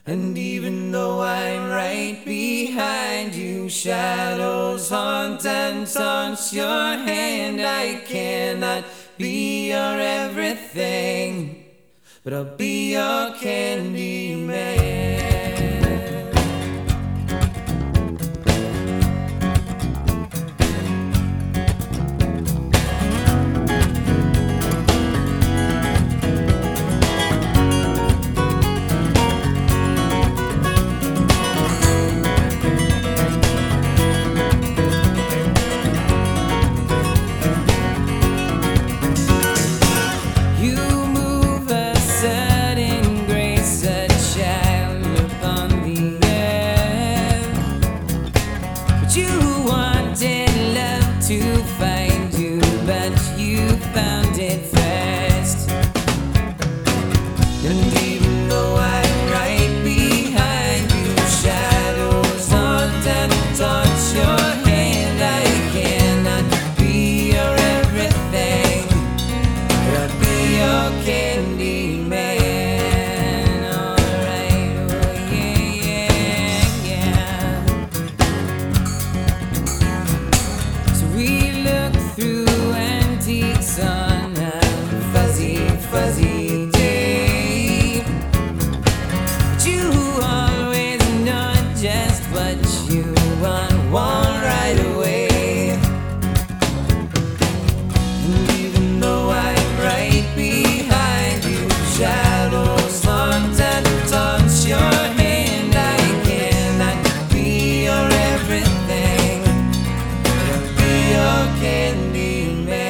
And even though I'm right behind you, shadows haunt and taunt your hand. I cannot be your everything, but I'll be your candy man. You wanted love to find you, but you found it first. And even though I'm right behind you, shadows haunt and touch your hand. I cannot be your everything, but I'll be your candy man. On a fuzzy day, but you always know just what you want right away. And even though I'm right behind you, shadows haunt and touch your hand. I cannot be your everything, but I'll be your candy man.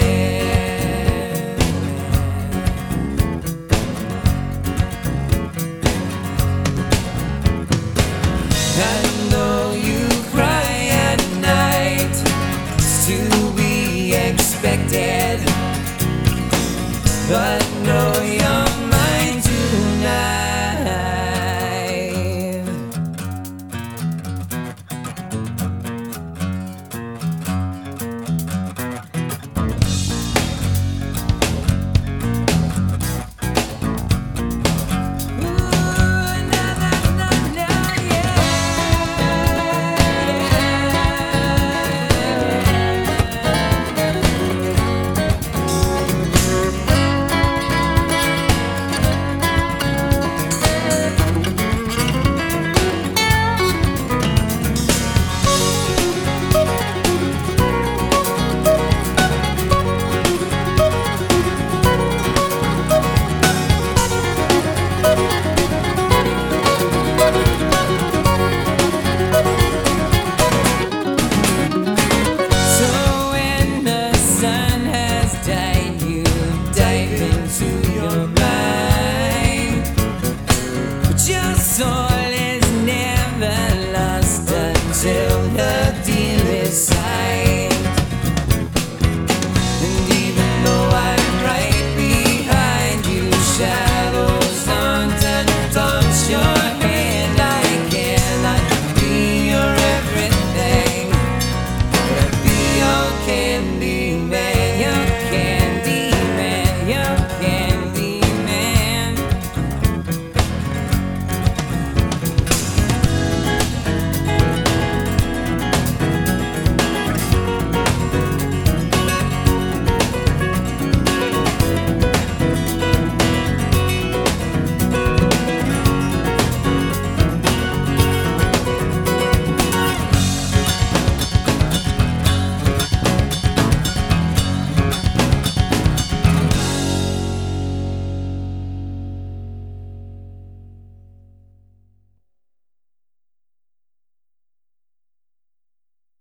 I know you cry at night, it's to be expected, but